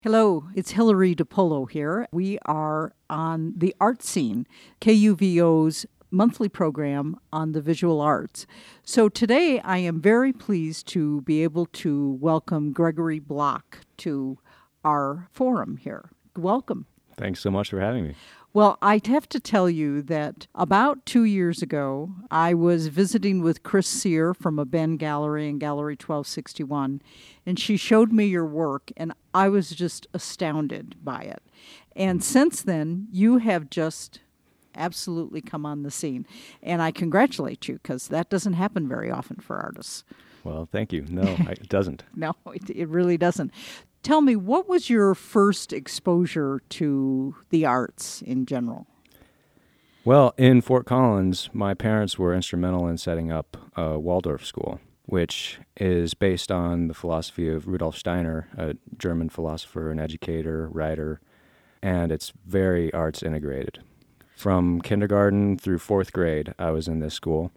Hello, it's Hillary DiPolo here. We are on the art scene, KUVO's monthly program on the visual arts. So today I am very pleased to be able to welcome Gregory Block to our forum here. Welcome. Thanks so much for having me. Well, I'd have to tell you that about 2 years ago, I was visiting with Chris Sear from a Ben Gallery in Gallery 1261, and she showed me your work, and I was just astounded by it. And since then, you have just absolutely come on the scene. And I congratulate you, because that doesn't happen very often for artists. Well, thank you. No, it doesn't. No, it really doesn't. Tell me, what was your first exposure to the arts in general? Well, in Fort Collins, my parents were instrumental in setting up a Waldorf school, which is based on the philosophy of Rudolf Steiner, a German philosopher and educator, writer, and it's very arts integrated. From kindergarten through fourth grade, I was in this school,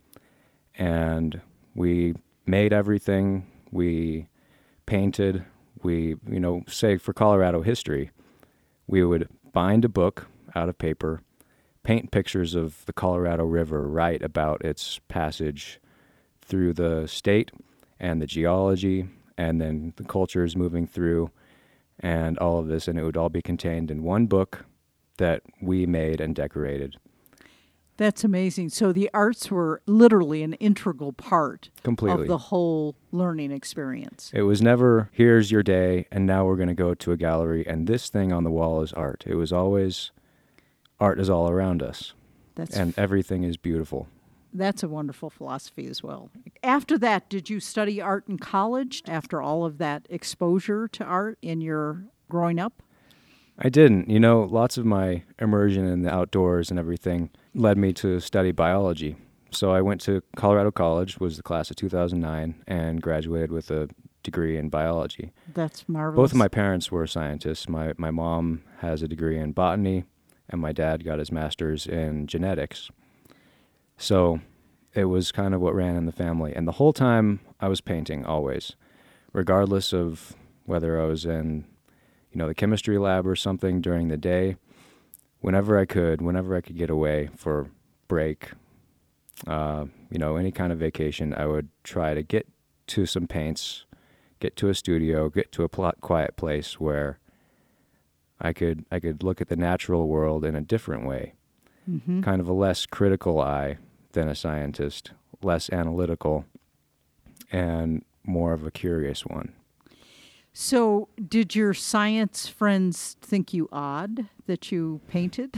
and we made everything. We painted. We, say for Colorado history, we would bind a book out of paper, paint pictures of the Colorado River, write about its passage through the state and the geology and then the cultures moving through and all of this, and it would all be contained in one book that we made and decorated. That's amazing. So the arts were literally an integral part Completely. of the whole learning experience. It was never, here's your day, and now we're going to go to a gallery, and this thing on the wall is art. It was always, art is all around us, and everything is beautiful. That's a wonderful philosophy as well. After that, did you study art in college after all of that exposure to art in your growing up? I didn't. Lots of my immersion in the outdoors and everything led me to study biology. So I went to Colorado College, was the class of 2009, and graduated with a degree in biology. That's marvelous. Both of my parents were scientists. My mom has a degree in botany, and my dad got his master's in genetics. So it was kind of what ran in the family. And the whole time I was painting, always, regardless of whether I was in the chemistry lab or something during the day, whenever I could get away for break, any kind of vacation, I would try to get to some paints, get to a studio, get to a quiet place where I could look at the natural world in a different way, kind of a less critical eye than a scientist, less analytical, and more of a curious one. So did your science friends think you odd that you painted?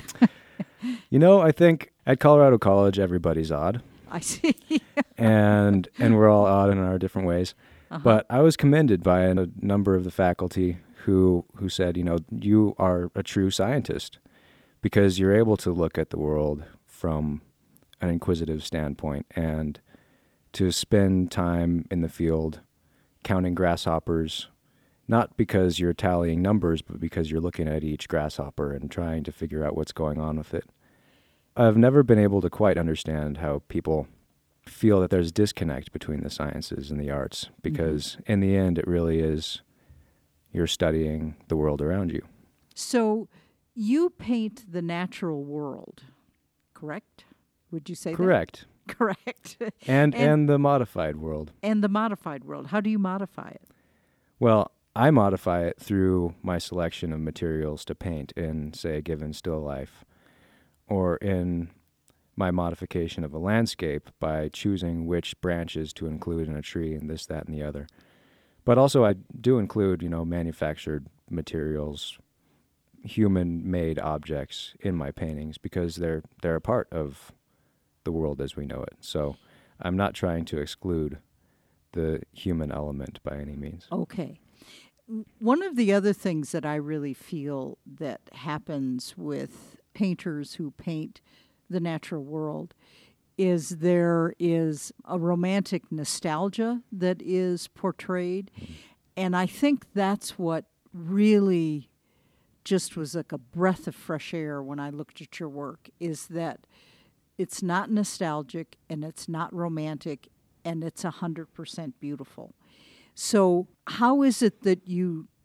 I think at Colorado College, everybody's odd. I see. and we're all odd in our different ways. Uh-huh. But I was commended by a number of the faculty who said, you are a true scientist because you're able to look at the world from an inquisitive standpoint and to spend time in the field counting grasshoppers, not because you're tallying numbers, but because you're looking at each grasshopper and trying to figure out what's going on with it. I've never been able to quite understand how people feel that there's disconnect between the sciences and the arts, because in the end, it really is you're studying the world around you. So you paint the natural world, correct? Would you say Correct. that? Correct. And the modified world. And the modified world. How do you modify it? Well, I modify it through my selection of materials to paint in, say, a given still life, or in my modification of a landscape by choosing which branches to include in a tree and this, that, and the other. But also I do include, manufactured materials, human-made objects in my paintings because they're a part of the world as we know it. So I'm not trying to exclude the human element by any means. Okay. One of the other things that I really feel that happens with painters who paint the natural world is there is a romantic nostalgia that is portrayed. And I think that's what really just was like a breath of fresh air when I looked at your work, is that it's not nostalgic and it's not romantic and it's 100% beautiful. So how is it that you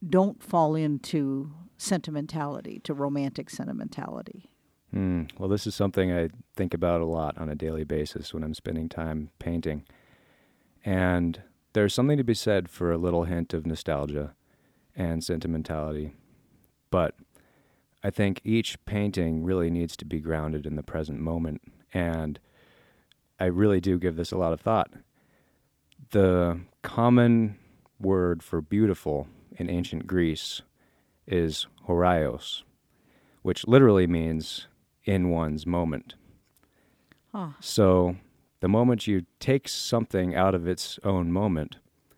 don't fall into sentimentality, to romantic sentimentality? Well, this is something I think about a lot on a daily basis when I'm spending time painting. And there's something to be said for a little hint of nostalgia and sentimentality. But I think each painting really needs to be grounded in the present moment. And I really do give this a lot of thought. The common word for beautiful in ancient Greece is horaios, which literally means in one's moment. Huh. So the moment you take something out of its own moment,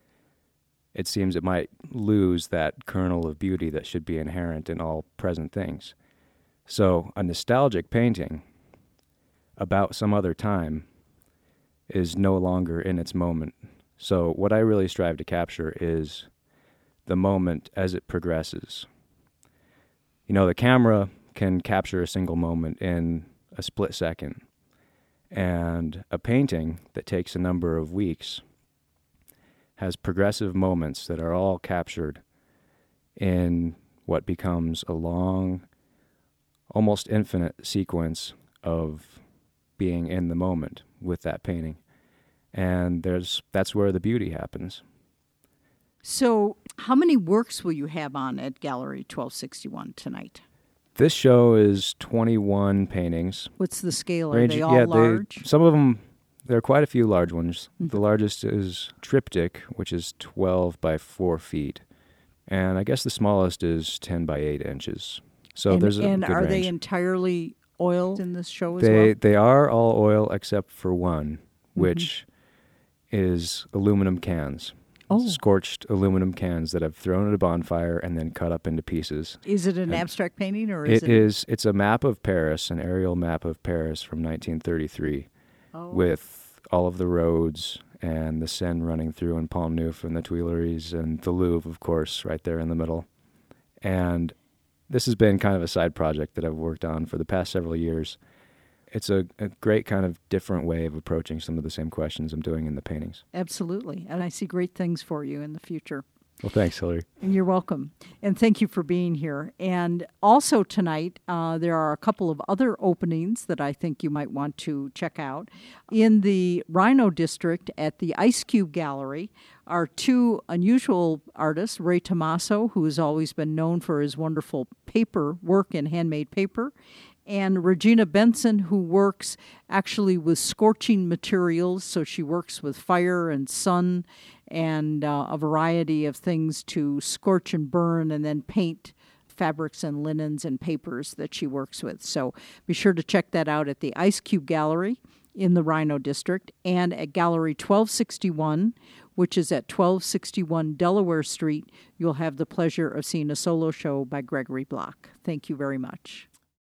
it seems it might lose that kernel of beauty that should be inherent in all present things. So a nostalgic painting about some other time is no longer in its moment. So what I really strive to capture is the moment as it progresses. You know, the camera can capture a single moment in a split second. And a painting that takes a number of weeks has progressive moments that are all captured in what becomes a long, almost infinite sequence of being in the moment with that painting. And that's where the beauty happens. So how many works will you have on at Gallery 1261 tonight? This show is 21 paintings. What's the scale? Are they all large? Some of them, there are quite a few large ones. Mm-hmm. The largest is Triptych, which is 12 by 4 feet. And I guess the smallest is 10 by 8 inches. So there's a good range. And are they entirely oil in this show as well? They are all oil except for one, which is aluminum cans. Oh. Scorched aluminum cans that I've thrown at a bonfire and then cut up into pieces. Is it an abstract painting or is it? It's a map of Paris, an aerial map of Paris from 1933 with all of the roads and the Seine running through and Pont Neuf and the Tuileries and the Louvre, of course, right there in the middle. And this has been kind of a side project that I've worked on for the past several years. It's a great kind of different way of approaching some of the same questions I'm doing in the paintings. Absolutely. And I see great things for you in the future. Well, thanks, Hillary. And you're welcome. And thank you for being here. And also tonight, there are a couple of other openings that I think you might want to check out. In the Rhino District at the Ice Cube Gallery are two unusual artists, Ray Tomaso, who has always been known for his wonderful paper work in handmade paper, and Regina Benson, who works actually with scorching materials. So she works with fire and sun and a variety of things to scorch and burn and then paint fabrics and linens and papers that she works with. So be sure to check that out at the Ice Cube Gallery in the Rhino District and at Gallery 1261, which is at 1261 Delaware Street. You'll have the pleasure of seeing a solo show by Gregory Block. Thank you very much.